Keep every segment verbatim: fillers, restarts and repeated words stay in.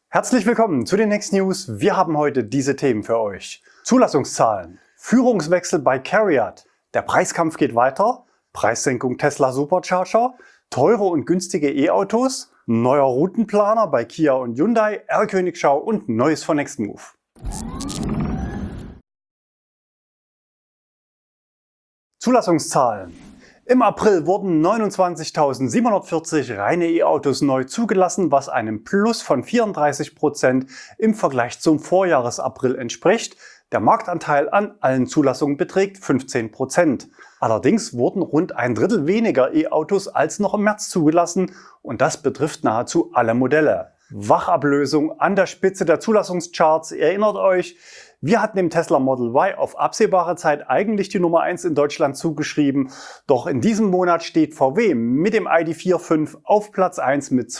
Herzlich willkommen zu den Next News. Wir haben heute diese Themen für euch. Zulassungszahlen, Führungswechsel bei CARIAD, der Preiskampf geht weiter, Preissenkung Tesla Supercharger, teure und günstige E-Autos, neuer Routenplaner bei Kia und Hyundai, R-Königschau und Neues von Nextmove. Zulassungszahlen. Im April wurden neunundzwanzigtausendsiebenhundertvierzig reine E-Autos neu zugelassen, was einem Plus von vierunddreißig Prozent im Vergleich zum Vorjahresapril entspricht. Der Marktanteil an allen Zulassungen beträgt fünfzehn Prozent. Allerdings wurden rund ein Drittel weniger E-Autos als noch im März zugelassen und das betrifft nahezu alle Modelle. Wachablösung an der Spitze der Zulassungscharts, ihr erinnert euch, wir hatten dem Tesla Model Y auf absehbare Zeit eigentlich die Nummer eins in Deutschland zugeschrieben, doch in diesem Monat steht V W mit dem I D. vier Punkt fünf auf Platz eins mit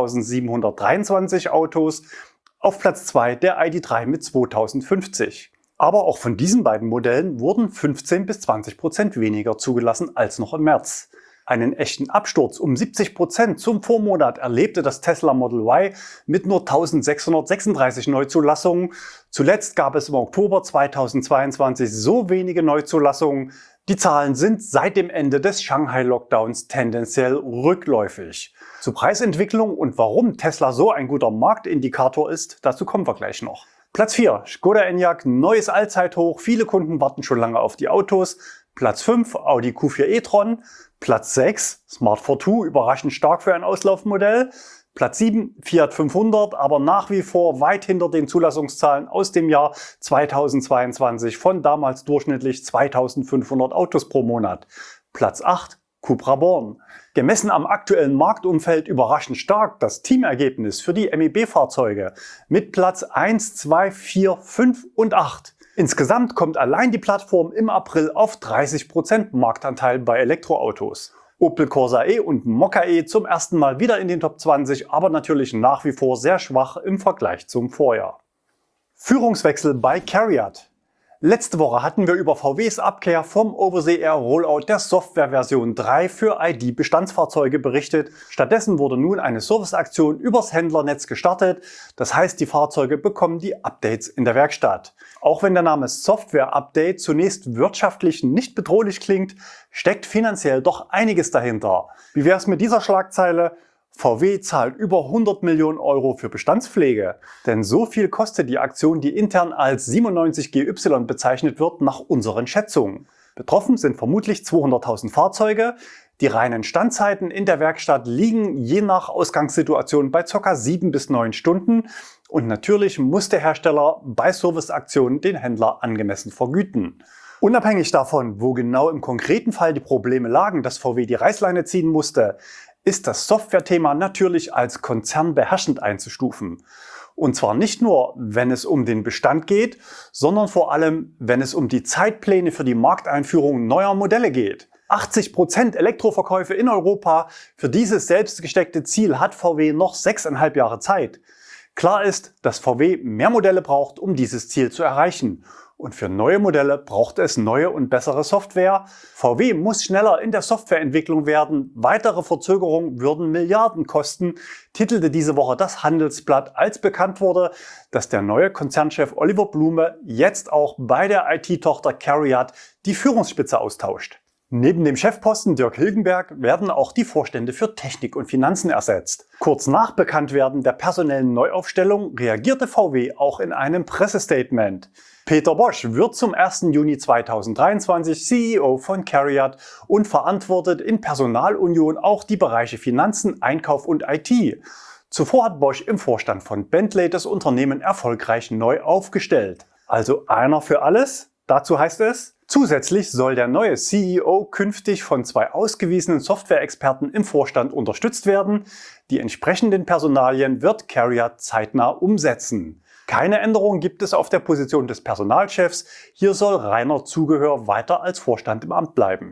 zweitausendsiebenhundertdreiundzwanzig Autos, auf Platz zwei der I D. drei mit zweitausendfünfzig. Aber auch von diesen beiden Modellen wurden fünfzehn bis zwanzig Prozent weniger zugelassen als noch im März. Einen echten Absturz um siebzig Prozent zum Vormonat erlebte das Tesla Model Y mit nur eintausendsechshundertsechsunddreißig Neuzulassungen. Zuletzt gab es im Oktober zweitausendzweiundzwanzig so wenige Neuzulassungen. Die Zahlen sind seit dem Ende des Shanghai-Lockdowns tendenziell rückläufig. Zur Preisentwicklung und warum Tesla so ein guter Marktindikator ist, dazu kommen wir gleich noch. Platz vier, Skoda Enyaq, neues Allzeithoch, viele Kunden warten schon lange auf die Autos. Platz fünf, Audi Q vier e-tron. Platz sechs, Smart Fortwo, überraschend stark für ein Auslaufmodell. Platz sieben, Fiat fünfhundert, aber nach wie vor weit hinter den Zulassungszahlen aus dem Jahr zweitausendzweiundzwanzig von damals durchschnittlich zweitausendfünfhundert Autos pro Monat. Platz acht, Cupra Born. Gemessen am aktuellen Marktumfeld überraschend stark das Teamergebnis für die M E B-Fahrzeuge mit Platz eins, zwei, vier, fünf und acht. Insgesamt kommt allein die Plattform im April auf dreißig Prozent Marktanteil bei Elektroautos. Opel Corsa E und Mokka E zum ersten Mal wieder in den Top zwanzig, aber natürlich nach wie vor sehr schwach im Vergleich zum Vorjahr. Führungswechsel bei CARIAD. Letzte Woche hatten wir über V Ws Abkehr vom Over-the-Air Rollout der Softwareversion drei für I D-Bestandsfahrzeuge berichtet. Stattdessen wurde nun eine Serviceaktion übers Händlernetz gestartet. Das heißt, die Fahrzeuge bekommen die Updates in der Werkstatt. Auch wenn der Name Software Update zunächst wirtschaftlich nicht bedrohlich klingt, steckt finanziell doch einiges dahinter. Wie wäre es mit dieser Schlagzeile? V W zahlt über hundert Millionen Euro für Bestandspflege. Denn so viel kostet die Aktion, die intern als siebenundneunzig G Y bezeichnet wird, nach unseren Schätzungen. Betroffen sind vermutlich zweihunderttausend Fahrzeuge. Die reinen Standzeiten in der Werkstatt liegen je nach Ausgangssituation bei ca. sieben bis neun Stunden. Und natürlich muss der Hersteller bei Serviceaktionen den Händler angemessen vergüten. Unabhängig davon, wo genau im konkreten Fall die Probleme lagen, dass V W die Reißleine ziehen musste, ist das Software-Thema natürlich als Konzern beherrschend einzustufen. Und zwar nicht nur, wenn es um den Bestand geht, sondern vor allem, wenn es um die Zeitpläne für die Markteinführung neuer Modelle geht. achtzig Prozent Elektroverkäufe in Europa, für dieses selbst gesteckte Ziel hat V W noch sechseinhalb Jahre Zeit. Klar ist, dass V W mehr Modelle braucht, um dieses Ziel zu erreichen. Und für neue Modelle braucht es neue und bessere Software. V W muss schneller in der Softwareentwicklung werden. Weitere Verzögerungen würden Milliarden kosten, titelte diese Woche das Handelsblatt, als bekannt wurde, dass der neue Konzernchef Oliver Blume jetzt auch bei der I T-Tochter CARIAD die Führungsspitze austauscht. Neben dem Chefposten Dirk Hilgenberg werden auch die Vorstände für Technik und Finanzen ersetzt. Kurz nach Bekanntwerden der personellen Neuaufstellung reagierte V W auch in einem Pressestatement. Peter Bosch wird zum ersten Juni zweitausenddreiundzwanzig C E O von CARIAD und verantwortet in Personalunion auch die Bereiche Finanzen, Einkauf und I T. Zuvor hat Bosch im Vorstand von Bentley das Unternehmen erfolgreich neu aufgestellt. Also einer für alles? Dazu heißt es: Zusätzlich soll der neue C E O künftig von zwei ausgewiesenen Software-Experten im Vorstand unterstützt werden. Die entsprechenden Personalien wird CARIAD zeitnah umsetzen. Keine Änderung gibt es auf der Position des Personalchefs. Hier soll Rainer Zugehör weiter als Vorstand im Amt bleiben.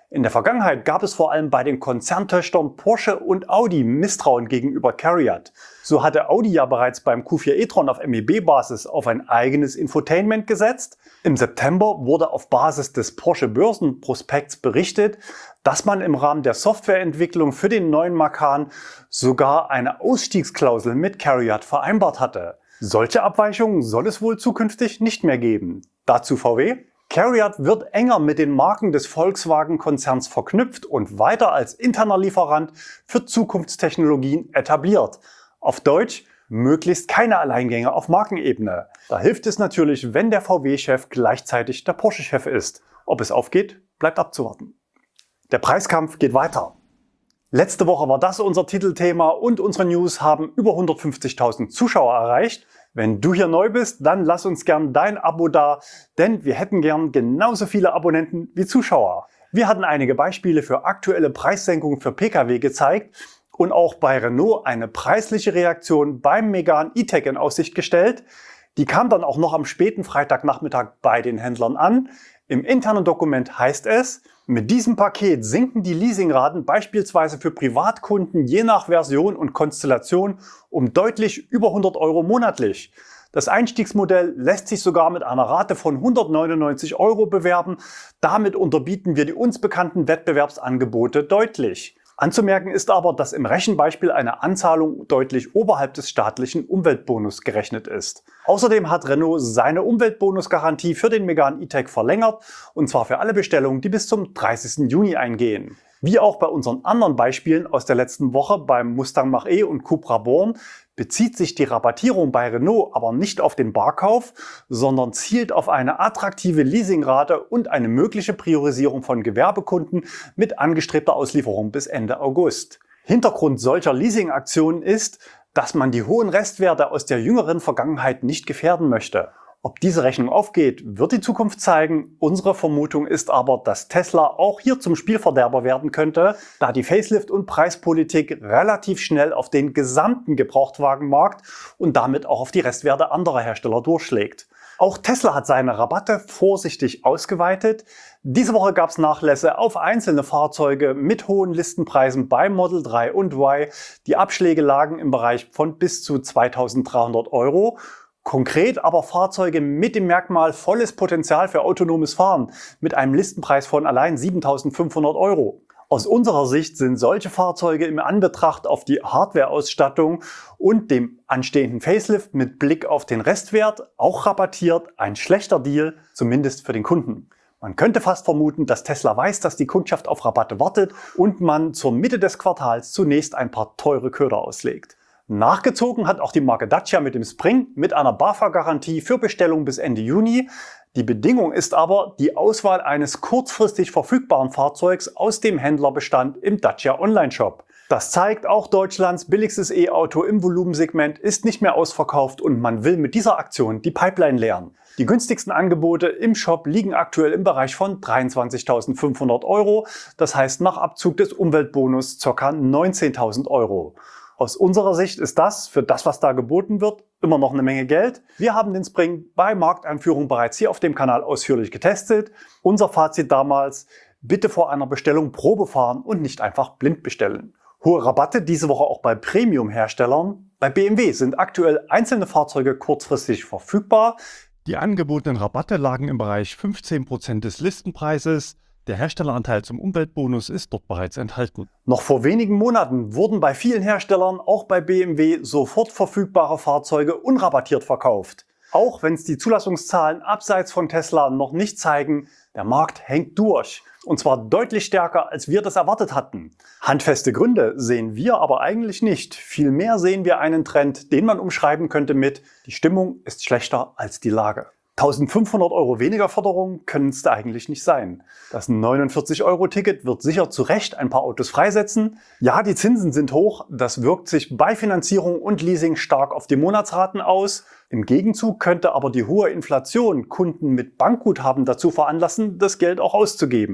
In der Vergangenheit gab es vor allem bei den Konzerntöchtern Porsche und Audi Misstrauen gegenüber CARIAD. So hatte Audi ja bereits beim Q vier e-tron auf M E B-Basis auf ein eigenes Infotainment gesetzt. Im September wurde auf Basis des Porsche Börsenprospekts berichtet, dass man im Rahmen der Softwareentwicklung für den neuen Macan sogar eine Ausstiegsklausel mit CARIAD vereinbart hatte. Solche Abweichungen soll es wohl zukünftig nicht mehr geben. Dazu V W. CARIAD wird enger mit den Marken des Volkswagen-Konzerns verknüpft und weiter als interner Lieferant für Zukunftstechnologien etabliert. Auf Deutsch, möglichst keine Alleingänge auf Markenebene. Da hilft es natürlich, wenn der V W-Chef gleichzeitig der Porsche-Chef ist. Ob es aufgeht, bleibt abzuwarten. Der Preiskampf geht weiter. Letzte Woche war das unser Titelthema und unsere News haben über hundertfünfzigtausend Zuschauer erreicht. Wenn du hier neu bist, dann lass uns gern dein Abo da, denn wir hätten gern genauso viele Abonnenten wie Zuschauer. Wir hatten einige Beispiele für aktuelle Preissenkungen für Pkw gezeigt und auch bei Renault eine preisliche Reaktion beim Megane E-Tech in Aussicht gestellt. Die kam dann auch noch am späten Freitagnachmittag bei den Händlern an. Im internen Dokument heißt es, mit diesem Paket sinken die Leasingraten beispielsweise für Privatkunden je nach Version und Konstellation um deutlich über hundert Euro monatlich. Das Einstiegsmodell lässt sich sogar mit einer Rate von hundertneunundneunzig Euro bewerben. Damit unterbieten wir die uns bekannten Wettbewerbsangebote deutlich. Anzumerken ist aber, dass im Rechenbeispiel eine Anzahlung deutlich oberhalb des staatlichen Umweltbonus gerechnet ist. Außerdem hat Renault seine Umweltbonusgarantie für den Megane E-Tech verlängert, und zwar für alle Bestellungen, die bis zum dreißigsten Juni eingehen. Wie auch bei unseren anderen Beispielen aus der letzten Woche beim Mustang Mach-E und Cupra Born bezieht sich die Rabattierung bei Renault aber nicht auf den Barkauf, sondern zielt auf eine attraktive Leasingrate und eine mögliche Priorisierung von Gewerbekunden mit angestrebter Auslieferung bis Ende August. Hintergrund solcher Leasingaktionen ist, dass man die hohen Restwerte aus der jüngeren Vergangenheit nicht gefährden möchte. Ob diese Rechnung aufgeht, wird die Zukunft zeigen. Unsere Vermutung ist aber, dass Tesla auch hier zum Spielverderber werden könnte, da die Facelift- und Preispolitik relativ schnell auf den gesamten Gebrauchtwagenmarkt und damit auch auf die Restwerte anderer Hersteller durchschlägt. Auch Tesla hat seine Rabatte vorsichtig ausgeweitet. Diese Woche gab es Nachlässe auf einzelne Fahrzeuge mit hohen Listenpreisen bei Model drei und Y. Die Abschläge lagen im Bereich von bis zu zweitausenddreihundert Euro. Konkret aber Fahrzeuge mit dem Merkmal volles Potenzial für autonomes Fahren mit einem Listenpreis von allein siebentausendfünfhundert Euro. Aus unserer Sicht sind solche Fahrzeuge im Anbetracht auf die Hardware-Ausstattung und dem anstehenden Facelift mit Blick auf den Restwert auch rabattiert ein schlechter Deal, zumindest für den Kunden. Man könnte fast vermuten, dass Tesla weiß, dass die Kundschaft auf Rabatte wartet und man zur Mitte des Quartals zunächst ein paar teure Köder auslegt. Nachgezogen hat auch die Marke Dacia mit dem Spring mit einer BAFA-Garantie für Bestellung bis Ende Juni. Die Bedingung ist aber die Auswahl eines kurzfristig verfügbaren Fahrzeugs aus dem Händlerbestand im Dacia Online-Shop. Das zeigt, auch Deutschlands billigstes E-Auto im Volumensegment ist nicht mehr ausverkauft und man will mit dieser Aktion die Pipeline leeren. Die günstigsten Angebote im Shop liegen aktuell im Bereich von dreiundzwanzigtausendfünfhundert Euro, das heißt nach Abzug des Umweltbonus ca. neunzehntausend Euro. Aus unserer Sicht ist das, für das was da geboten wird, immer noch eine Menge Geld. Wir haben den Spring bei Markteinführung bereits hier auf dem Kanal ausführlich getestet. Unser Fazit damals, bitte vor einer Bestellung Probe fahren und nicht einfach blind bestellen. Hohe Rabatte diese Woche auch bei Premium-Herstellern. Bei B M W sind aktuell einzelne Fahrzeuge kurzfristig verfügbar. Die angebotenen Rabatte lagen im Bereich fünfzehn Prozent des Listenpreises. Der Herstelleranteil zum Umweltbonus ist dort bereits enthalten. Noch vor wenigen Monaten wurden bei vielen Herstellern, auch bei B M W, sofort verfügbare Fahrzeuge unrabattiert verkauft. Auch wenn es die Zulassungszahlen abseits von Tesla noch nicht zeigen, der Markt hängt durch. Und zwar deutlich stärker, als wir das erwartet hatten. Handfeste Gründe sehen wir aber eigentlich nicht. Vielmehr sehen wir einen Trend, den man umschreiben könnte mit: Die Stimmung ist schlechter als die Lage. eintausendfünfhundert Euro weniger Förderung können es da eigentlich nicht sein. Das neunundvierzig Euro Ticket wird sicher zu Recht ein paar Autos freisetzen. Ja, die Zinsen sind hoch, das wirkt sich bei Finanzierung und Leasing stark auf die Monatsraten aus. Im Gegenzug könnte aber die hohe Inflation Kunden mit Bankguthaben dazu veranlassen, das Geld auch auszugeben.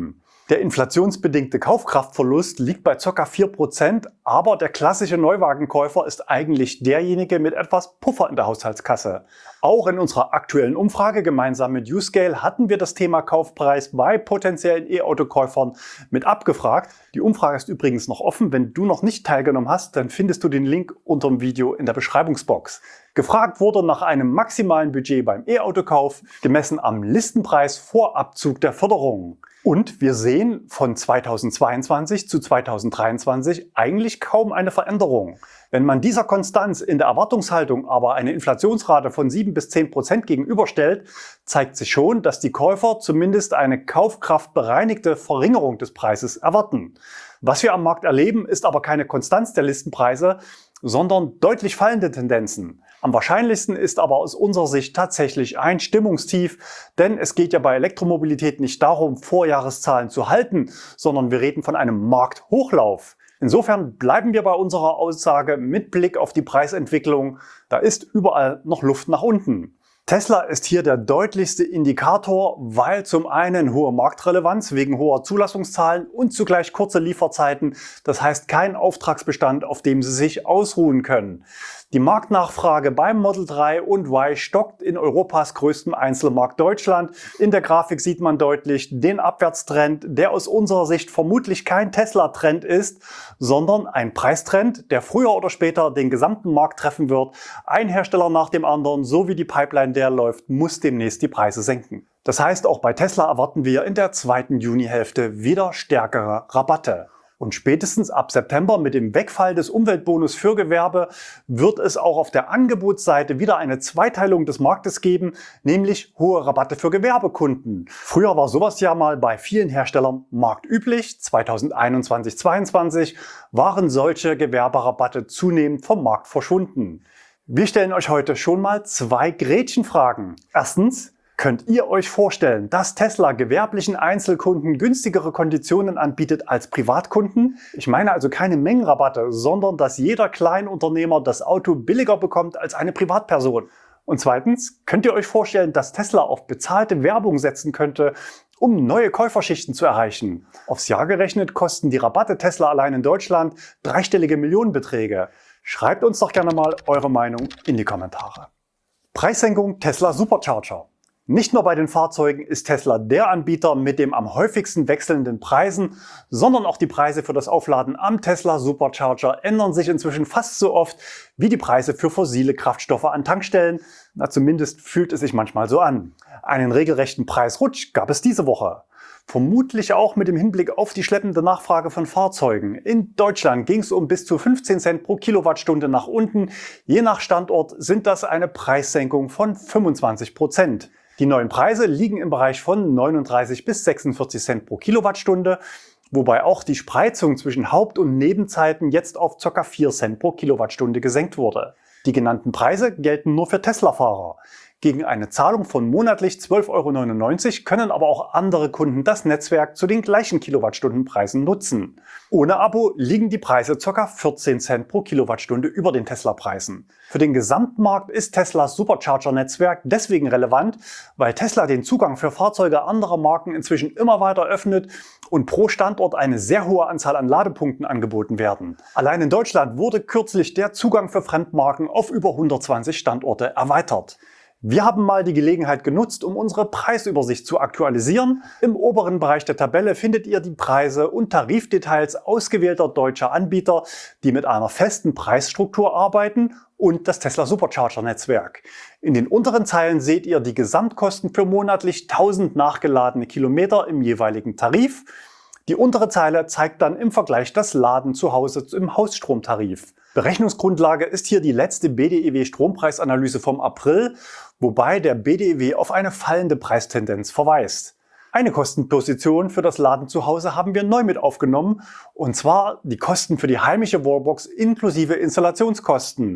Der inflationsbedingte Kaufkraftverlust liegt bei ca. vier Prozent, aber der klassische Neuwagenkäufer ist eigentlich derjenige mit etwas Puffer in der Haushaltskasse. Auch in unserer aktuellen Umfrage gemeinsam mit YouScale hatten wir das Thema Kaufpreis bei potenziellen E-Auto-Käufern mit abgefragt. Die Umfrage ist übrigens noch offen. Wenn du noch nicht teilgenommen hast, dann findest du den Link unter dem Video in der Beschreibungsbox. Gefragt wurde nach einem maximalen Budget beim E-Autokauf, gemessen am Listenpreis vor Abzug der Förderung. Und wir sehen von zweitausendzweiundzwanzig zu zweitausenddreiundzwanzig eigentlich kaum eine Veränderung. Wenn man dieser Konstanz in der Erwartungshaltung aber eine Inflationsrate von sieben bis zehn Prozent gegenüberstellt, zeigt sich schon, dass die Käufer zumindest eine kaufkraftbereinigte Verringerung des Preises erwarten. Was wir am Markt erleben, ist aber keine Konstanz der Listenpreise, sondern deutlich fallende Tendenzen. Am wahrscheinlichsten ist aber aus unserer Sicht tatsächlich ein Stimmungstief, denn es geht ja bei Elektromobilität nicht darum, Vorjahreszahlen zu halten, sondern wir reden von einem Markthochlauf. Insofern bleiben wir bei unserer Aussage mit Blick auf die Preisentwicklung, da ist überall noch Luft nach unten. Tesla ist hier der deutlichste Indikator, weil zum einen hohe Marktrelevanz wegen hoher Zulassungszahlen und zugleich kurze Lieferzeiten, das heißt kein Auftragsbestand, auf dem sie sich ausruhen können. Die Marktnachfrage beim Model drei und Y stockt in Europas größtem Einzelmarkt Deutschland. In der Grafik sieht man deutlich den Abwärtstrend, der aus unserer Sicht vermutlich kein Tesla-Trend ist, sondern ein Preistrend, der früher oder später den gesamten Markt treffen wird. Ein Hersteller nach dem anderen, so wie die Pipeline der läuft, muss demnächst die Preise senken. Das heißt, auch bei Tesla erwarten wir in der zweiten Junihälfte wieder stärkere Rabatte. Und spätestens ab September mit dem Wegfall des Umweltbonus für Gewerbe wird es auch auf der Angebotsseite wieder eine Zweiteilung des Marktes geben, nämlich hohe Rabatte für Gewerbekunden. Früher war sowas ja mal bei vielen Herstellern marktüblich. zweitausendeinundzwanzig zweiundzwanzig waren solche Gewerberabatte zunehmend vom Markt verschwunden. Wir stellen euch heute schon mal zwei Gretchenfragen. Erstens: Könnt ihr euch vorstellen, dass Tesla gewerblichen Einzelkunden günstigere Konditionen anbietet als Privatkunden? Ich meine also keine Mengenrabatte, sondern dass jeder Kleinunternehmer das Auto billiger bekommt als eine Privatperson. Und zweitens, könnt ihr euch vorstellen, dass Tesla auf bezahlte Werbung setzen könnte, um neue Käuferschichten zu erreichen? Aufs Jahr gerechnet kosten die Rabatte Tesla allein in Deutschland dreistellige Millionenbeträge. Schreibt uns doch gerne mal eure Meinung in die Kommentare. Preissenkung Tesla Supercharger. Nicht nur bei den Fahrzeugen ist Tesla der Anbieter mit dem am häufigsten wechselnden Preisen, sondern auch die Preise für das Aufladen am Tesla Supercharger ändern sich inzwischen fast so oft wie die Preise für fossile Kraftstoffe an Tankstellen. Na, zumindest fühlt es sich manchmal so an. Einen regelrechten Preisrutsch gab es diese Woche. Vermutlich auch mit dem Hinblick auf die schleppende Nachfrage von Fahrzeugen. In Deutschland ging es um bis zu fünfzehn Cent pro Kilowattstunde nach unten. Je nach Standort sind das eine Preissenkung von fünfundzwanzig Prozent. Die neuen Preise liegen im Bereich von neununddreißig bis sechsundvierzig Cent pro Kilowattstunde, wobei auch die Spreizung zwischen Haupt- und Nebenzeiten jetzt auf ca. vier Cent pro Kilowattstunde gesenkt wurde. Die genannten Preise gelten nur für Tesla-Fahrer. Gegen eine Zahlung von monatlich zwölf Euro neunundneunzig können aber auch andere Kunden das Netzwerk zu den gleichen Kilowattstundenpreisen nutzen. Ohne Abo liegen die Preise ca. vierzehn Cent pro Kilowattstunde über den Tesla-Preisen. Für den Gesamtmarkt ist Teslas Supercharger-Netzwerk deswegen relevant, weil Tesla den Zugang für Fahrzeuge anderer Marken inzwischen immer weiter öffnet und pro Standort eine sehr hohe Anzahl an Ladepunkten angeboten werden. Allein in Deutschland wurde kürzlich der Zugang für Fremdmarken auf über hundertzwanzig Standorte erweitert. Wir haben mal die Gelegenheit genutzt, um unsere Preisübersicht zu aktualisieren. Im oberen Bereich der Tabelle findet ihr die Preise und Tarifdetails ausgewählter deutscher Anbieter, die mit einer festen Preisstruktur arbeiten, und das Tesla Supercharger Netzwerk. In den unteren Zeilen seht ihr die Gesamtkosten für monatlich tausend nachgeladene Kilometer im jeweiligen Tarif. Die untere Zeile zeigt dann im Vergleich das Laden zu Hause im Hausstromtarif. Berechnungsgrundlage ist hier die letzte B D E W-Strompreisanalyse vom April, wobei der B D E W auf eine fallende Preistendenz verweist. Eine Kostenposition für das Laden zu Hause haben wir neu mit aufgenommen, und zwar die Kosten für die heimische Wallbox inklusive Installationskosten.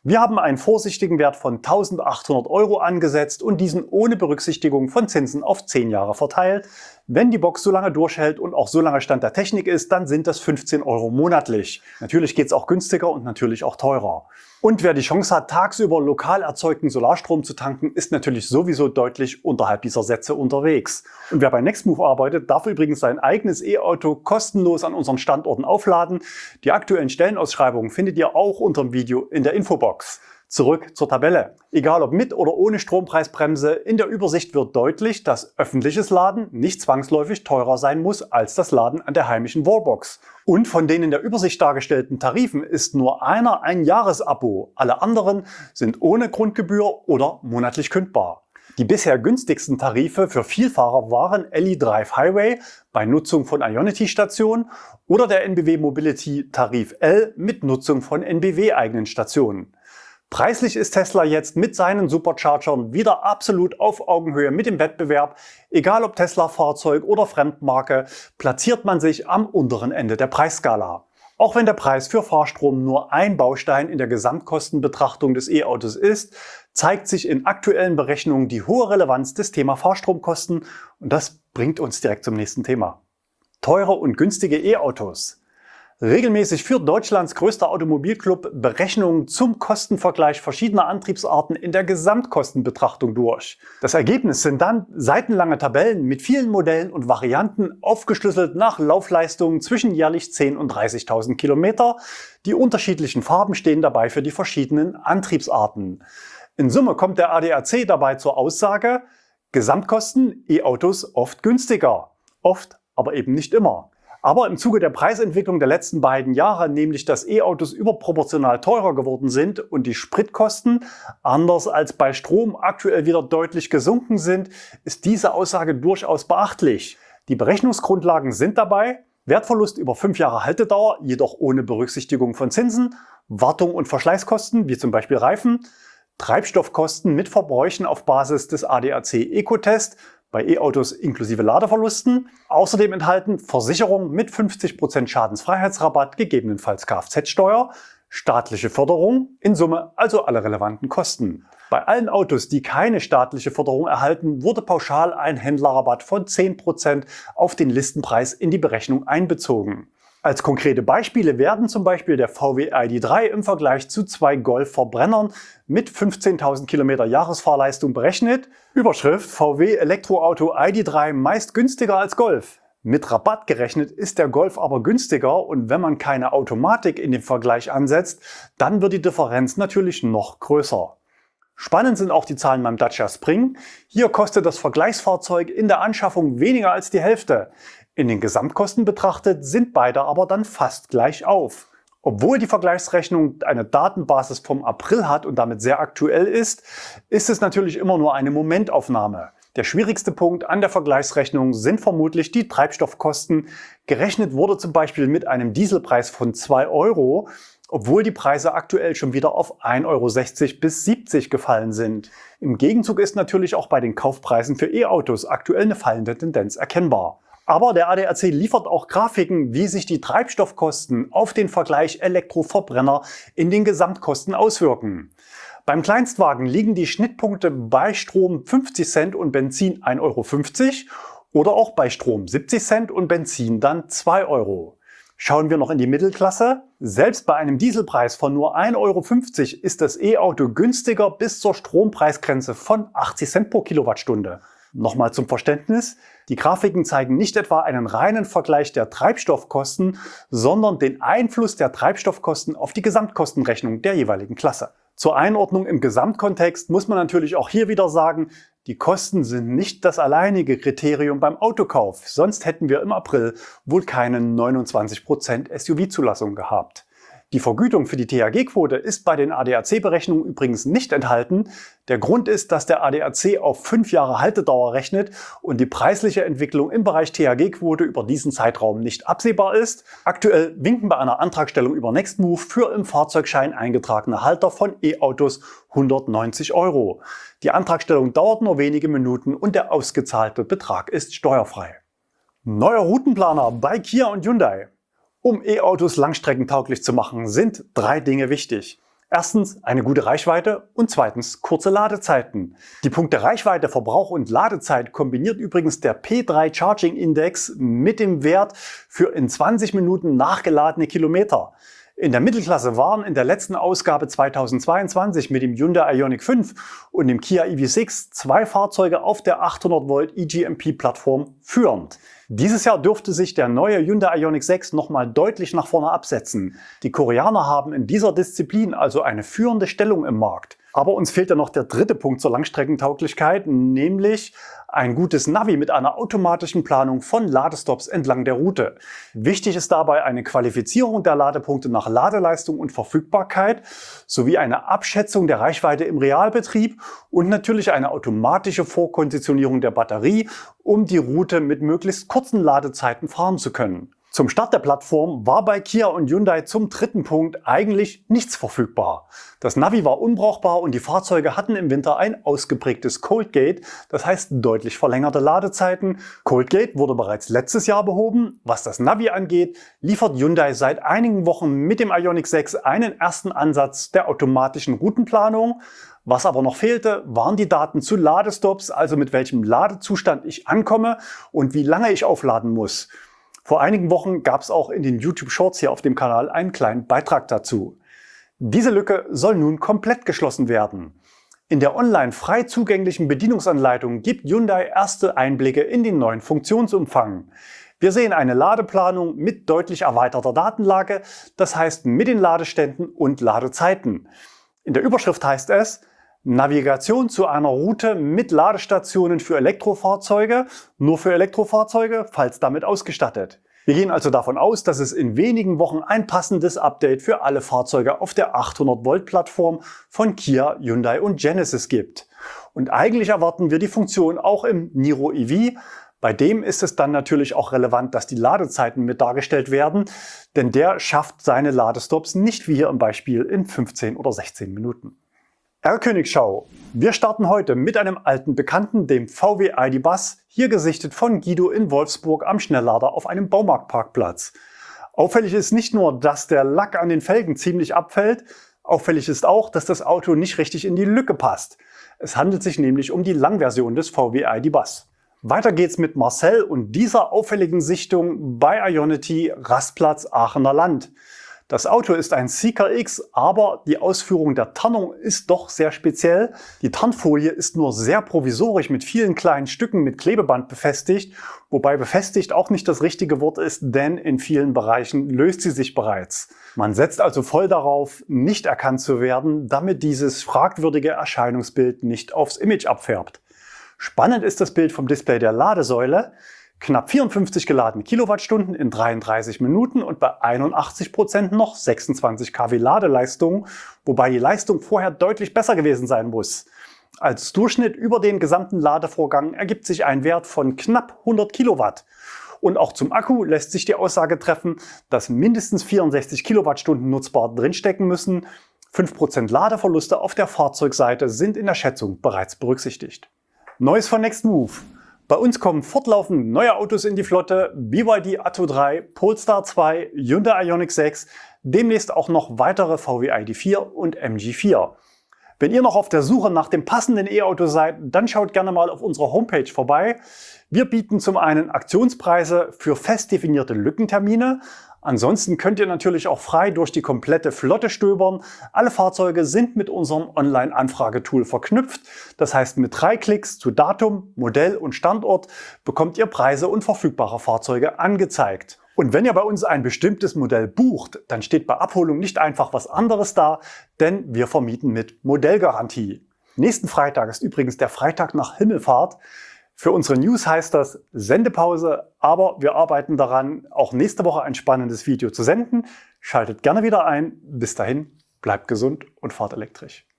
Wir haben einen vorsichtigen Wert von eintausendachthundert Euro angesetzt und diesen ohne Berücksichtigung von Zinsen auf zehn Jahre verteilt. Wenn die Box so lange durchhält und auch so lange Stand der Technik ist, dann sind das fünfzehn Euro monatlich. Natürlich geht es auch günstiger und natürlich auch teurer. Und wer die Chance hat, tagsüber lokal erzeugten Solarstrom zu tanken, ist natürlich sowieso deutlich unterhalb dieser Sätze unterwegs. Und wer bei Nextmove arbeitet, darf übrigens sein eigenes E-Auto kostenlos an unseren Standorten aufladen. Die aktuellen Stellenausschreibungen findet ihr auch unter dem Video in der Infobox. Zurück zur Tabelle. Egal ob mit oder ohne Strompreisbremse, in der Übersicht wird deutlich, dass öffentliches Laden nicht zwangsläufig teurer sein muss als das Laden an der heimischen Wallbox. Und von den in der Übersicht dargestellten Tarifen ist nur einer ein Jahresabo. Alle anderen sind ohne Grundgebühr oder monatlich kündbar. Die bisher günstigsten Tarife für Vielfahrer waren Elli Drive Highway bei Nutzung von Ionity-Stationen oder der N B W Mobility Tarif L mit Nutzung von N B W-eigenen Stationen. Preislich ist Tesla jetzt mit seinen Superchargern wieder absolut auf Augenhöhe mit dem Wettbewerb. Egal ob Tesla-Fahrzeug oder Fremdmarke, platziert man sich am unteren Ende der Preisskala. Auch wenn der Preis für Fahrstrom nur ein Baustein in der Gesamtkostenbetrachtung des E-Autos ist, zeigt sich in aktuellen Berechnungen die hohe Relevanz des Thema Fahrstromkosten und das bringt uns direkt zum nächsten Thema. Teure und günstige E-Autos. Regelmäßig führt Deutschlands größter Automobilclub Berechnungen zum Kostenvergleich verschiedener Antriebsarten in der Gesamtkostenbetrachtung durch. Das Ergebnis sind dann seitenlange Tabellen mit vielen Modellen und Varianten, aufgeschlüsselt nach Laufleistungen zwischen jährlich zehntausend und dreißigtausend Kilometer. Die unterschiedlichen Farben stehen dabei für die verschiedenen Antriebsarten. In Summe kommt der A D A C dabei zur Aussage: Gesamtkosten E-Autos oft günstiger. Oft, aber eben nicht immer. Aber im Zuge der Preisentwicklung der letzten beiden Jahre, nämlich dass E-Autos überproportional teurer geworden sind und die Spritkosten, anders als bei Strom, aktuell wieder deutlich gesunken sind, ist diese Aussage durchaus beachtlich. Die Berechnungsgrundlagen sind dabei: Wertverlust über fünf Jahre Haltedauer, jedoch ohne Berücksichtigung von Zinsen, Wartung und Verschleißkosten, wie zum Beispiel Reifen, Treibstoffkosten mit Verbräuchen auf Basis des A D A C Ecotest, bei E-Autos inklusive Ladeverlusten. Außerdem enthalten Versicherung mit fünfzig Prozent Schadensfreiheitsrabatt, gegebenenfalls Kfz-Steuer, staatliche Förderung, in Summe also alle relevanten Kosten. Bei allen Autos, die keine staatliche Förderung erhalten, wurde pauschal ein Händlerrabatt von zehn Prozent auf den Listenpreis in die Berechnung einbezogen. Als konkrete Beispiele werden zum Beispiel der V W I D drei im Vergleich zu zwei Golf-Verbrennern mit fünfzehntausend Kilometer Jahresfahrleistung berechnet. Überschrift: V W Elektroauto I D drei meist günstiger als Golf. Mit Rabatt gerechnet ist der Golf aber günstiger und wenn man keine Automatik in den Vergleich ansetzt, dann wird die Differenz natürlich noch größer. Spannend sind auch die Zahlen beim Dacia Spring. Hier kostet das Vergleichsfahrzeug in der Anschaffung weniger als die Hälfte. In den Gesamtkosten betrachtet sind beide aber dann fast gleich auf. Obwohl die Vergleichsrechnung eine Datenbasis vom April hat und damit sehr aktuell ist, ist es natürlich immer nur eine Momentaufnahme. Der schwierigste Punkt an der Vergleichsrechnung sind vermutlich die Treibstoffkosten. Gerechnet wurde zum Beispiel mit einem Dieselpreis von zwei Euro, obwohl die Preise aktuell schon wieder auf ein Euro sechzig bis siebzig gefallen sind. Im Gegenzug ist natürlich auch bei den Kaufpreisen für E-Autos aktuell eine fallende Tendenz erkennbar. Aber der A D A C liefert auch Grafiken, wie sich die Treibstoffkosten auf den Vergleich Elektroverbrenner in den Gesamtkosten auswirken. Beim Kleinstwagen liegen die Schnittpunkte bei Strom fünfzig Cent und Benzin ein Euro fünfzig oder auch bei Strom siebzig Cent und Benzin dann zwei Euro. Schauen wir noch in die Mittelklasse. Selbst bei einem Dieselpreis von nur ein Euro fünfzig ist das E-Auto günstiger bis zur Strompreisgrenze von achtzig Cent pro Kilowattstunde. Nochmal zum Verständnis: Die Grafiken zeigen nicht etwa einen reinen Vergleich der Treibstoffkosten, sondern den Einfluss der Treibstoffkosten auf die Gesamtkostenrechnung der jeweiligen Klasse. Zur Einordnung im Gesamtkontext muss man natürlich auch hier wieder sagen, die Kosten sind nicht das alleinige Kriterium beim Autokauf, sonst hätten wir im April wohl keine neunundzwanzig Prozent S U V-Zulassung gehabt. Die Vergütung für die T H G-Quote ist bei den A D A C-Berechnungen übrigens nicht enthalten. Der Grund ist, dass der A D A C auf fünf Jahre Haltedauer rechnet und die preisliche Entwicklung im Bereich T H G-Quote über diesen Zeitraum nicht absehbar ist. Aktuell winken bei einer Antragstellung über Nextmove für im Fahrzeugschein eingetragene Halter von E-Autos hundertneunzig Euro. Die Antragstellung dauert nur wenige Minuten und der ausgezahlte Betrag ist steuerfrei. Neuer Routenplaner bei Kia und Hyundai. Um E-Autos langstreckentauglich zu machen, sind drei Dinge wichtig. Erstens eine gute Reichweite und zweitens kurze Ladezeiten. Die Punkte Reichweite, Verbrauch und Ladezeit kombiniert übrigens der P drei Charging Index mit dem Wert für in zwanzig Minuten nachgeladene Kilometer. In der Mittelklasse waren in der letzten Ausgabe zweitausendzweiundzwanzig mit dem Hyundai Ioniq fünf und dem Kia E V sechs zwei Fahrzeuge auf der achthundert Volt E G M P-Plattform führend. Dieses Jahr dürfte sich der neue Hyundai Ioniq sechs nochmal deutlich nach vorne absetzen. Die Koreaner haben in dieser Disziplin also eine führende Stellung im Markt. Aber uns fehlt ja noch der dritte Punkt zur Langstreckentauglichkeit, nämlich ein gutes Navi mit einer automatischen Planung von Ladestops entlang der Route. Wichtig ist dabei eine Qualifizierung der Ladepunkte nach Ladeleistung und Verfügbarkeit sowie eine Abschätzung der Reichweite im Realbetrieb und natürlich eine automatische Vorkonditionierung der Batterie, um die Route mit möglichst kurzen Ladezeiten fahren zu können. Zum Start der Plattform war bei Kia und Hyundai zum dritten Punkt eigentlich nichts verfügbar. Das Navi war unbrauchbar und die Fahrzeuge hatten im Winter ein ausgeprägtes Cold Gate, das heißt deutlich verlängerte Ladezeiten. Cold Gate wurde bereits letztes Jahr behoben. Was das Navi angeht, liefert Hyundai seit einigen Wochen mit dem Ioniq sechs einen ersten Ansatz der automatischen Routenplanung. Was aber noch fehlte, waren die Daten zu Ladestops, also mit welchem Ladezustand ich ankomme und wie lange ich aufladen muss. Vor einigen Wochen gab es auch in den YouTube Shorts hier auf dem Kanal einen kleinen Beitrag dazu. Diese Lücke soll nun komplett geschlossen werden. In der online frei zugänglichen Bedienungsanleitung gibt Hyundai erste Einblicke in den neuen Funktionsumfang. Wir sehen eine Ladeplanung mit deutlich erweiterter Datenlage, das heißt mit den Ladeständen und Ladezeiten. In der Überschrift heißt es: Navigation zu einer Route mit Ladestationen für Elektrofahrzeuge, nur für Elektrofahrzeuge, falls damit ausgestattet. Wir gehen also davon aus, dass es in wenigen Wochen ein passendes Update für alle Fahrzeuge auf der achthundert Volt Plattform von Kia, Hyundai und Genesis gibt. Und eigentlich erwarten wir die Funktion auch im Niro E V. Bei dem ist es dann natürlich auch relevant, dass die Ladezeiten mit dargestellt werden, denn der schafft seine Ladestops nicht wie hier im Beispiel in fünfzehn oder sechzehn Minuten. R-Königschau. Wir starten heute mit einem alten Bekannten, dem V W I D Bus, hier gesichtet von Guido in Wolfsburg am Schnelllader auf einem Baumarktparkplatz. Auffällig ist nicht nur, dass der Lack an den Felgen ziemlich abfällt, auffällig ist auch, dass das Auto nicht richtig in die Lücke passt. Es handelt sich nämlich um die Langversion des V W I D Bus. Weiter geht's mit Marcel und dieser auffälligen Sichtung bei Ionity Rastplatz Aachener Land. Das Auto ist ein Zeekr X, aber die Ausführung der Tarnung ist doch sehr speziell. Die Tarnfolie ist nur sehr provisorisch mit vielen kleinen Stücken mit Klebeband befestigt, wobei befestigt auch nicht das richtige Wort ist, denn in vielen Bereichen löst sie sich bereits. Man setzt also voll darauf, nicht erkannt zu werden, damit dieses fragwürdige Erscheinungsbild nicht aufs Image abfärbt. Spannend ist das Bild vom Display der Ladesäule. Knapp vierundfünfzig geladene Kilowattstunden in dreiunddreißig Minuten und bei einundachtzig Prozent noch sechsundzwanzig Kilowatt Ladeleistung, wobei die Leistung vorher deutlich besser gewesen sein muss. Als Durchschnitt über den gesamten Ladevorgang ergibt sich ein Wert von knapp hundert Kilowatt. Und auch zum Akku lässt sich die Aussage treffen, dass mindestens vierundsechzig Kilowattstunden nutzbar drinstecken müssen. fünf Prozent Ladeverluste auf der Fahrzeugseite sind in der Schätzung bereits berücksichtigt. Neues von Nextmove. Bei uns kommen fortlaufend neue Autos in die Flotte, B Y D Atto drei, Polestar zwei, Hyundai Ioniq sechs, demnächst auch noch weitere V W I D vier und M G vier. Wenn ihr noch auf der Suche nach dem passenden E-Auto seid, dann schaut gerne mal auf unserer Homepage vorbei. Wir bieten zum einen Aktionspreise für fest definierte Lückentermine. Ansonsten könnt ihr natürlich auch frei durch die komplette Flotte stöbern. Alle Fahrzeuge sind mit unserem Online-Anfragetool verknüpft. Das heißt, mit drei Klicks zu Datum, Modell und Standort bekommt ihr Preise und verfügbare Fahrzeuge angezeigt. Und wenn ihr bei uns ein bestimmtes Modell bucht, dann steht bei Abholung nicht einfach was anderes da, denn wir vermieten mit Modellgarantie. Nächsten Freitag ist übrigens der Freitag nach Himmelfahrt. Für unsere News heißt das Sendepause, aber wir arbeiten daran, auch nächste Woche ein spannendes Video zu senden. Schaltet gerne wieder ein. Bis dahin, bleibt gesund und fahrt elektrisch.